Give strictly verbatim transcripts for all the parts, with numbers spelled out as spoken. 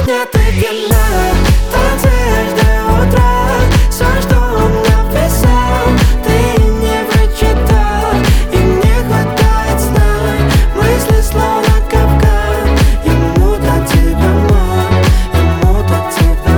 Сегодня ты пьяна, танцуешь до утра. Все, что он написал, ты не прочитал. И не хватает сна, мысли словно капкан. Ему до тебя мало, ему до тебя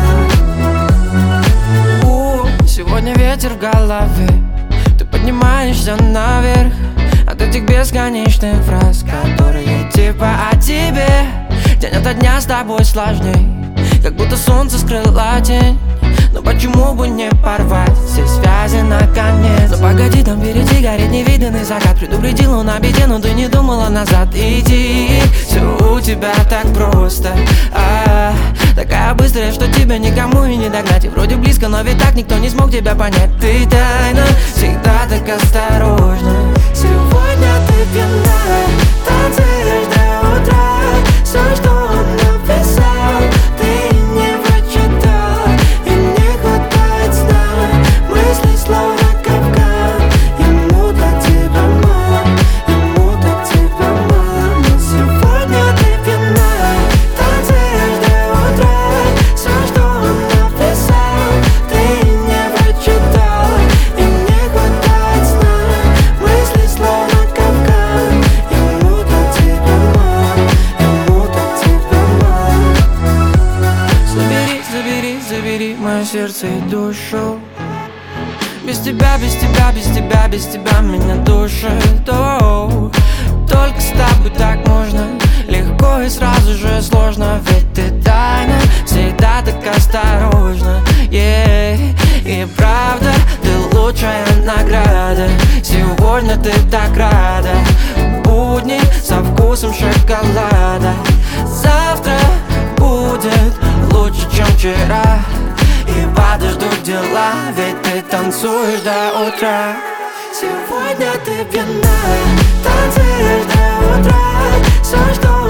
мало. У, сегодня ветер в голове, ты поднимаешься наверх от этих бесконечных фраз, которые типа о тебе. День ото дня с тобой сложней, как будто солнце скрыла тень. Но почему бы не порвать все связи наконец? Но погоди, там впереди горит невиданный закат. Предупредил он о беде, но ты не думала назад идти. Все у тебя так просто, а, такая быстрая, что тебя никому и не догнать. И вроде близко, но ведь так никто не смог тебя понять. Ты тайна, всегда так осторожна. Сегодня ты пьяна, танцуешь до утра. Все, что он написал, ты не прочитал. И не хватает сна, мысли словно капкан. Ему до тебя мало, ему до тебя мало. Но сегодня ты пьяна, танцуешь до утра. Все, что он написал, ты не прочитал. И не хватает сна, мысли словно капкан. Ему до тебя мало, ему до тебя мало. Забери, забери, забери мое сердце и душу. Без тебя, без тебя, без тебя, без тебя меня душит. Оу. Только с тобой так можно, легко и сразу же сложно. Ведь ты тайна, всегда так осторожна, yeah. И правда, ты лучшая награда. Сегодня ты так рада, будни со вкусом шоколада. Завтра будет лучше, чем вчера. И подождут дела, ведь ты танцуешь до утра. Сегодня ты пьяна, танцуешь до утра. Все, что